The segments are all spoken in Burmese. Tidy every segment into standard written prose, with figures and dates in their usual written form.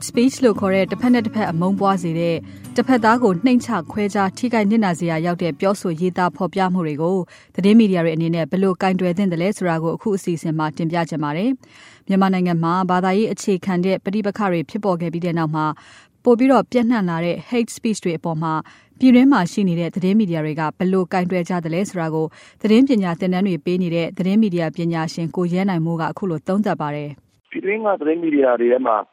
hate speech လို့ခေါ်တဲ့တစ်ဖက်နဲ့တစ်ဖက်အမုန်းပွားစေတဲ့တစ်ဖက်သားကိုနှိမ့်ချခွဲခြားထိခိုက်နစ်နာစေရရောက်တဲ့ပြောဆိုရေးသားဖော်ပြမှုတွေကိုသတင်းမီဒီယာတွေအနေနဲ့ဘယ်လိုကင်တွယ်သင့်တယ်လဲဆိုတာကိုအခုအစီအစဉ်မှာတင်ပြချင်ပါတယ်။မြန်မာနိုင်ငံမှာဘာသာရေးအခြေခံတဲ့ပဋိပက္ခတွေဖြစ်ပေါ်ခဲ့ပြီးတဲ့နောက်မှာပိုပြီးတော့ပြန့်နှံ့လာတဲ့ hate speech တွေအပေါ်မှာပြည်တွင်းမှာရှိနေတဲ့သတင်းမီဒီယာတွေကဘယ်လိုကင်တွယ်ကြသလဲဆိုတာကိုသတင်းပညာသင်တန်းတွေပေးနေတဲ့သတင်းမီဒီယာပညာရှင်ကိုရဲနိုင်မိုးကအခုလိုသုံးသပ်ပါတယ်။ပြည်တွင်းကသတင်းမီဒီယာတွေထဲမှာ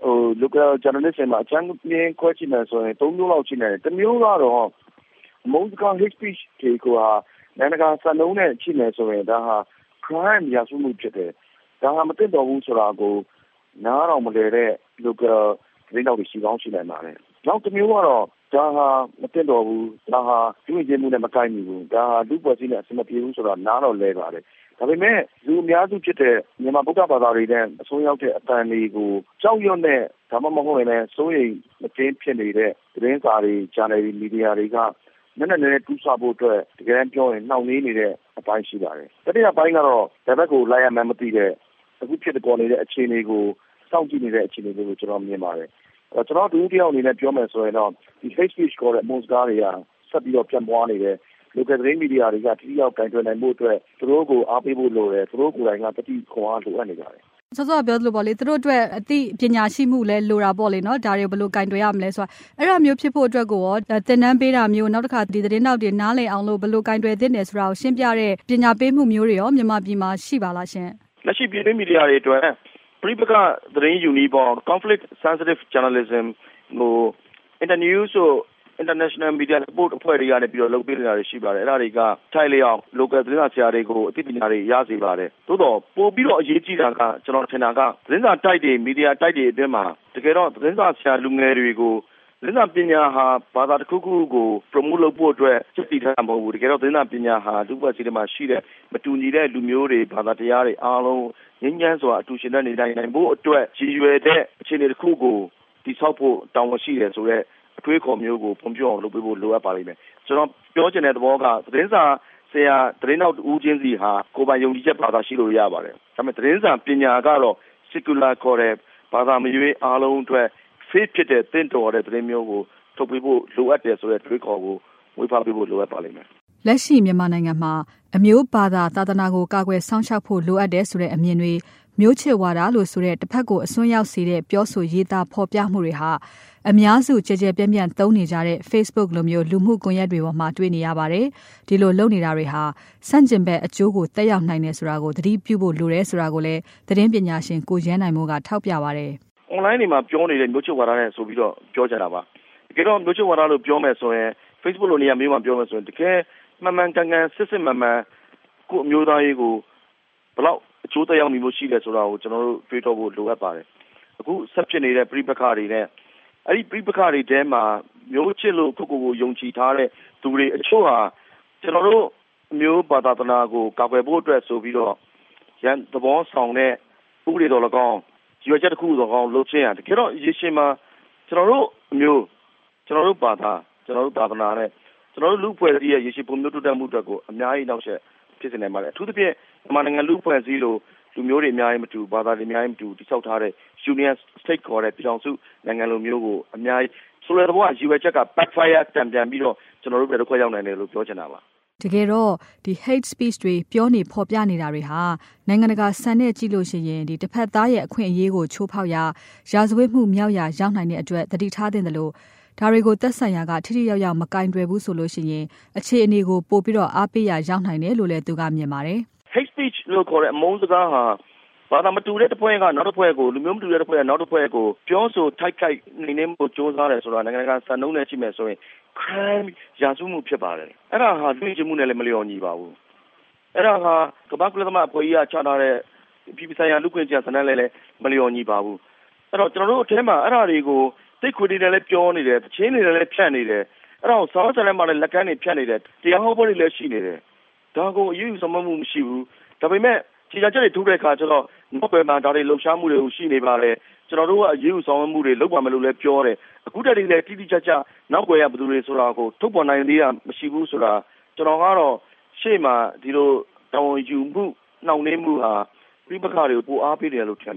local journalist တွေမှာအချမ်းပြင်းခွဲချင်တယ်ဆိုရင်၃မျိုးလောက်ရှိနေတယ်။တစ်မျိုးကတော့အမုန်းစကား hate speech တွေကိုနိုင်ငံတကာစံနှုန်းနဲ့ရှိနေဆိုရင်ဒါဟာ crime ရာဇဝတ်မှုဖြစ်တယ်။ဒါဟာမသင့်တော်ဘူးဆိုတာကိုနားတော်မလည်တဲ့ local သတင်းတောက်တွေရှိကောင်းရှိနိုင်ပါတယ်။နောက်တစ်မျိုးကတော့ဒါဟာမသင့်တော်ဘူး။ဒါဟာလူ့ယဉ်ကျေးမှုနဲ့မကိုက်ညီဘူး။ဒါဟာလူ့ဖွဲ့စည်းနဲ့အဆင်မပြေဘူးဆိုတာနားတော်လဲပါတယ်။ဒါပေမဲ့လူအများစုဖြစ်တဲ့မြန်မာဗုဒ္ဓဘာသာတွေနဲ့အစိုးရောက်တဲ့အတန်တွေကိုကြောက်ရွံ့တဲ့ဒါမှမဟုတ်ရင်လည်းစိုးရိမ်မကင်းဖြစ်နေတဲ့သတင်းစာတွေဂျာနယ်တွေမီဒီယာတွေကနည်းနည်းတူးဆဖို့အတွက်တကယ်တမ်းပြောရင်နှောင့်နှေးနေတဲ့အပိုင်းရှိပါတယ်။တတိယပိုင်းကတော့ဒါဘက်ကိုလိုက်ရမှန်းမသိတဲ့အခုဖြစ်ပေါ်နေတဲ့အခြေအနေကိုစောင့်ကြည့်နေတဲ့အခြေအနေတွေကိုကျွန်တော်မြင်ပါတယ်။ကျွန်တော်တို့တယောက်အနေနဲ့ပြောမယ်ဆိုရင်တော့ဒီ hate speech ခေါ်တဲ့အမုန်းစကားတွေကဆက်ပြီးတော့ပြန့်ပွားနေတယ်။ local သတင်းမီဒီယာတွေကတိကျအောင်ကင်တွယ်နိုင်ဖို့အတွက်သူတို့ကိုအားပေးဖို့လိုတယ်။သူတို့ကိုယ်တိုင်ကတတိခွန်အားလိုအပ်နေကြတယ်။စောစောပြောသလိုပေါ့လေသူတို့အတွက်အသိပညာရှိမှုလည်းလိုတာပေါ့လေနော်ဒါတွေဘယ်လိုကင်တွယ်ရမလဲဆိုတာအဲ့ဒါမျိုးဖြစ်ဖို့အတွက်ကိုရောသင်တန်းပေးတာမျိုးနောက်တစ်ခါဒီသတင်းတောက်တွေနားလည်အောင်လို့ဘယ်လိုကင်တွယ်သင့်တယ်ဆိုတာကိုရှင်းပြတဲ့ပညာပေးမှုမျိုးတွေရောမြန်မာပြည်မှာရှိပါလားရှင်။လက်ရှိပြည်တွင်းမီဒီယာတွေအတွက်ပရိပက္ခသတင်းယူနည်းပေါ် conflict sensitive journalism ကို internews ဆို international media report အဖွဲ့တွေကနေပြီးတော့လုပ်ပေးနေတာတွေရှိပါတယ်အဲ့ဒါတွေကထိုက်လျောက် local သတင်းစာဆရာတွေကိုအသိပညာတွေရစေပါတယ်သို့တော့ပို့ပြီးတော့အရေးကြီးတာကကျွန်တော်ထင်တာကသတင်းစာတိုက်တွေမီဒီယာတိုက်တွေအတွင်းမှာတကယ်တော့သတင်းစာဆရာလူငယ်တွေကိုသတင်းစာပညာဟာဘာသာတစ်ခုခုကို promote လုပ်ဖို့အတွက်စက်တီထားမှာမဟုတ်ဘူးတကယ်တော့သတင်းစာပညာဟာလူ့ဘဝစီးထဲမှာရှိတဲ့မတူညီတဲ့လူမျိုးတွေဘာသာတရားတွေအားလုံးငြိမ်းချမ်းစွာအတူရှင်နေနိုင်ဖို့အတွက်ရည်ရွယ်တဲ့အခြေအနေတစ်ခုကိုတည်ဆောက်ဖို့တောင်းဝန်ရှိတယ်ဆိုတော့အတွေးခေါ်မျိုးကိုပုံပြအောင်လုပ်ပေးဖို့လိုအပ်ပါလိမ့်မယ်ကျွန်တော်ပြောချင်တဲ့သဘောကသတင်းစာဆရာသတင်းနောက်ဦးချင်းစီဟာကိုယ်ပိုင်ယုံကြည်ချက်ဘာသာရှိလို့ရပါတယ်ဒါပေမဲ့သတင်းစာပညာကတော့ secular ခေါ်တဲ့ဘာသာမရွေးအားလုံးအတွက် faith ဖြစ်တဲ့သင်တော်တဲ့သတင်းမျိုးကိုထုတ်ပေးဖို့လိုအပ်တယ်ဆိုတဲ့တွေးခေါ်ကိုဝေဖန်ပေးဖို့လိုအပ်ပါလိမ့်မယ်လက်ရှိမြန်မာနိုင်ငံမှာအမျိုးဘာသာသာသနာကိုကာကွယ်စောင့်ရှောက်ဖို့လိုအပ်တယ်ဆိုတဲ့အမြင်တွေမျိုးချစ်ဝါဒလို့ဆိုတဲ့တစ်ဖက်ကိုအစွန်းရောက်စေတဲ့ပြောဆိုရေးသားဖော်ပြမှုတွေဟာအများစုကြဲကြဲပြန့်ပြန့်သုံးနေကြတဲ့ Facebook လိုမျိုးလူမှုကွန်ရက်တွေပေါ်မှာတွေ့နေရပါတယ်။ဒီလိုလုပ်နေတာတွေဟာဆန့်ကျင်ဘက်အကျိုးကိုတက်ရောက်နိုင်တယ်ဆိုတာကိုသတိပြုဖို့လိုတယ်ဆိုတာကိုလည်းသတင်းပညာရှင်ကိုရဲနိုင်မိုးကထောက်ပြပါတယ်။ online တွေမှာပြောနေတဲ့မျိုးချစ်ဝါဒနဲ့ဆိုပြီးတော့ပြောကြတာပါ။တကယ်တော့မျိုးချစ်ဝါဒလို့ပြောမယ်ဆိုရင် Facebook လိုနေရာမျိုးမှာပြောမယ်ဆိုရင်တကယ်မှန်မှန်ကန်ကန်စစ်မှန်မှန်ကိုအမျိုးသားရေးကိုဘယ်လောက်အကျိုးသက်ရောက်မှုရှိတယ်ဆိုတာကိုကျွန်တော်တို့တွေးတောဖို့လိုအပ်ပါတယ်။အခုဆက်ဖြစ်နေတဲ့ပြိပက္ခတွေနဲ့အဲ့ဒီပြိပက္ခတွေထဲမှာမျိုးချစ်လို့ကိုကိုယုံကြည်ထားတဲ့သူတွေအချို့ဟာကျွန်တော်တို့မျိုးဘာသာသနာကိုကာကွယ်ဖို့အတွက်ဆိုပြီးတော့ရန်သဘောဆောင်တဲ့ဥပဒေတော်၎င်းရွေးချက်တစ်ခုတော်၎င်းလုပ်ခြင်းဟာတကယ်တော့ရေရှည်မှာကျွန်တော်တို့အမျိုးကျွန်တော်တို့ဘာသာကျွန်တော်တို့သာသနာနဲ့ကျွန်တော်တို့လူဖွဲ့စည်းရဲ့ရေရှည်ပုံမျိုးတိုးတက်မှုအတွက်ကိုအများကြီးနောက်ဆက်ဖြစ်နေပါတယ်အထူးသဖြင့်မြန်မာနိုင်ငံလူဖွဲ့စည်းလို့လူမျိုးတွေအများကြီးမတူဘာသာတွေအများကြီးမတူတိစောက်ထားတဲ့ Union State ခေါ်တဲ့ပြည်ထောင်စုနိုင်ငံလိုမျိုးကိုအများကြီးဆိုတဲ့ဘောကရွေးချက်က backfire တံပြန်ပြီးတော့ကျွန်တော်တို့ပဲတစ်ခွက်ရောက်နိုင်တယ်လို့ပြောချင်တာပါတကယ်တော့ဒီ hate speech တွေပြောနေဖော်ပြနေတာတွေဟာနိုင်ငံတကာစံနဲ့ကြည့်လို့ရှိရင်ဒီတစ်ဖက်သားရဲ့အခွင့်အရေးကိုချိုးဖောက်ရာရာဇဝတ်မှုမြောက်ရာရောက်နိုင်တဲ့အတွက်သတိထားသင့်တယ်လို့ဒါတွေကိုသက်ဆိုင်ရာကထိထိရောက်ရောက်မကင်တွယ်ဘူးဆိုလို့ရှိရင်အခြေအနေကိုပို့ပြီးတော့အားပေးရရောက်နိုင်တယ်လို့လည်းသူကမြင်ပါတယ် hate speech လို့ခေါ်တဲ့အမုန်းစကားဟာဘာသာမတူတဲ့တစ်ဖွဲ့ကနောက်တစ်ဖွဲ့ကိုလူမျိုးမတူတဲ့တစ်ဖွဲ့ကနောက်တစ်ဖွဲ့ကိုပြောဆိုထိုက်ခိုက်နေနေမှုစ조사တယ်ဆိုတာနိုင်ငံတကာစံနှုန်းနဲ့ရှိမယ်ဆိုရင် crime ရာဇဝတ်မှုဖြစ်ပါတယ်အဲ့ဒါဟာတွေ့ချင်မှုနဲ့လည်းမလျော်ညီပါဘူးအဲ့ဒါဟာကမ္ဘာ့ကုလသမဂ္ဂအဖွဲ့ကြီးကချထားတဲ့ပြည်ပဆိုင်ရာလူ့ခွင့်ကြေညာစာတမ်းလည်းမလျော်ညီပါဘူးအဲ့တော့ကျွန်တော်တို့အထက်မှာအဲ့ဒါတွေကိုသိခွေတွေလည်းပြောနေတယ်ချင်းတွေလည်းဖြတ်နေတယ်အဲ့တော့ဆောင်းစံလည်းမှလည်းလက်ကမ်းတွေဖြတ်နေတယ်တရားဟောပွဲတွေလည်းရှိနေတယ်ဒါကိုအရေးယူဆောင်မှုမရှိဘူးဒါပေမဲ့ခြေချချက်တွေထုတ်တဲ့အခါကျတော့နောက်ပဲမှာဒါတွေလှုပ်ရှားမှုတွေရှိနေပါလေကျွန်တော်တို့ကအရေးယူဆောင်မှုတွေလုပ်ပါမယ်လို့လည်းပြောတယ်အခုတည်းကလည်းတိတိကျကျနောက်ွယ်ရဘယ်သူတွေဆိုတာကိုထုတ်ပေါ်နိုင်သေးတာမရှိဘူးဆိုတာကျွန်တော်ကတော့ရှေ့မှာဒီလိုတောင်းယူမှုနှောင့်နှေးမှုဟာပြိပခါတွေကိုပိုအားပေးတယ်လို့ထင်ပါတယ်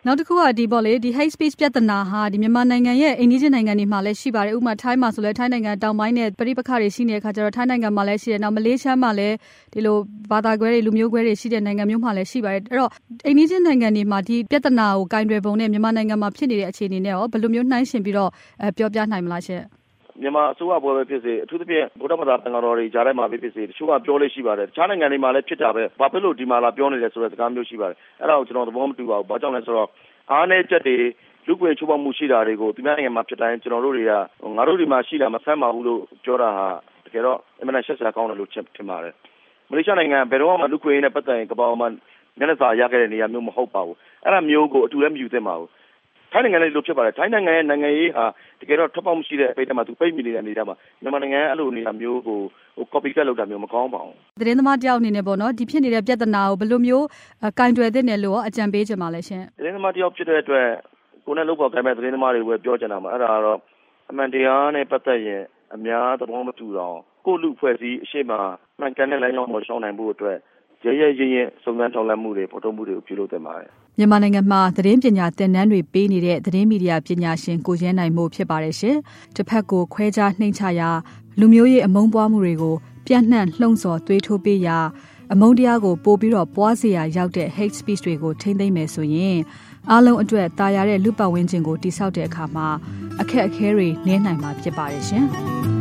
နောက်တစ်ခုကဒီပေါ့လေဒီ hate speech ပြဿနာဟာဒီမြန်မာနိုင်ငံရဲ့အိမ်နီးချင်းနိုင်ငံတွေမှာလည်းရှိပါတယ်ဥပမာထိုင်းမှာဆိုလဲထိုင်းနိုင်ငံတောင်ပိုင်းနဲ့ပြိပခါတွေရှိနေတဲ့အခါကျတော့ထိုင်းနိုင်ငံမှာလည်းရှိတယ်နောက်မလေးရှားမှာလည်းဒီလိုဘာသာကွဲတွေလူမျိုးကွဲတွေရှိတဲ့နိုင်ငံမျိုးမှာလည်းရှိပါတယ်အဲ့တော့အိမ်နီးချင်းနိုင်ငံတွေမှာဒီပြဿနာကိုကင်တွယ်ပုံနဲ့မြန်မာနိုင်ငံမှာဖြစ်နေတဲ့အခြေအနေနဲ့ရောဘယ်လိုမျိုးနှိုင်းယှဉ်ပြီးတော့ပြောပြနိုင်မလားရှင့်မြန်မာအစိုးရပွဲပဲဖြစ်စေအထူးသဖြင့်ဗုဒ္ဓဘာသာတန်ခါတော်တွေကြားထဲမှာဖြစ်စေတချို့ကပြောလို့ရှိပါတယ်တခြားနိုင်ငံတွေမှာလည်းဖြစ်တာပဲဘာဖြစ်လို့ဒီမှာလာပြောနေလဲဆိုတဲ့စကားမျိုးရှိပါတယ်အဲ့ဒါကိုကျွန်တော်သဘောမတူပါဘူးဘာကြောင့်လဲဆိုတော့အားနည်းချက်တွေလူ့ကွယ်ချိုးဖောက်မှုရှိတာတွေကိုသူများနိုင်ငံမှာဖြစ်တိုင်းကျွန်တော်တို့တွေကငါတို့ဒီမှာရှိတာမဆန်းပါဘူးလို့ပြောတာဟာတကယ်တော့အမှန်တန်ရှက်စရာကောင်းတယ်လို့ထင်ပါတယ်မလေးရှားနိုင်ငံဘယ်တော့မှလူ့ကွယ်ရေးနဲ့ပတ်သက်ရင်ကမ္ဘာမှာမျက်နှာစာရခဲ့တဲ့နေရာမျိုးမဟုတ်ပါဘူးအဲ့ဒါမျိုးကိုအတူလည်းမယူသင့်ပါဘူးထိုင်းနိုင်ငံလေးလိုဖြစ်ပါတယ်ထိုင်းနိုင်ငံရဲ့နိုင်ငံရေးဟာတကယ်တော့ထပ်ပေါက်မရှိတဲ့အပိတ်ထဲမှာသူပိတ်မိနေတဲ့အနေအထားမှာမြန်မာနိုင်ငံအဲ့လိုအနေအထားမျိုးကိုcopy cat လုပ်တာမျိုးမကောင်းပါဘူးသတင်းသမားတယောက်အနေနဲ့ပေါ့နော်ဒီဖြစ်နေတဲ့ပြဿနာကိုဘယ်လိုမျိုးကင်တွယ်သင့်တယ်လို့အကြံပေးချင်ပါလဲရှင်သတင်းသမားတယောက်ဖြစ်တဲ့အတွက်ကိုယ်နဲ့လုပ်ပေါ်ကိုင်မဲ့သတင်းသမားတွေပဲပြောချင်တာမှာအဲ့ဒါကတော့အမှန်တရားနဲ့ပတ်သက်ရင်အများသဘောမတူတော့ကိုလူဖွဲ့စည်းအရှိမမှန်ကန်တဲ့လမ်းကြောင်းပေါ်ရှောင်းနိုင်ဖို့အတွက်ရဲစုံစမ်းထောက်လှမ်းမှုတွေပေါ်ထုတ်မှုတွေကိုပြုလုပ်သင့်ပါတယ်မြန်မာနိုင်ငံမှာသတင်းပညာသင်တန်းတွေပေးနေတဲ့သတင်းမီဒီယာပညာရှင်ကိုရဲနိုင်မှုဖြစ်ပါတယ်ရှင်တစ်ဖက်ကိုခွဲခြားနှိမ့်ချရာလူမျိုးရေးအမုန်းပွားမှုတွေကိုပြန့်နှံ့လှုံ့ဆော်သွေးထိုးပေးရာအမုန်းတရားကိုပို့ပြီးတော့ပွားစေရာရောက်တဲ့ hate speech တွေကိုထိန်းသိမ်းမယ်ဆိုရင်အားလုံးအတွက်တာယာတဲ့လူပတ်ဝန်းကျင်ကိုတိဆောက်တဲ့အခါမှာအခက်အခဲတွေနည်းနိုင်မှာဖြစ်ပါတယ်ရှင်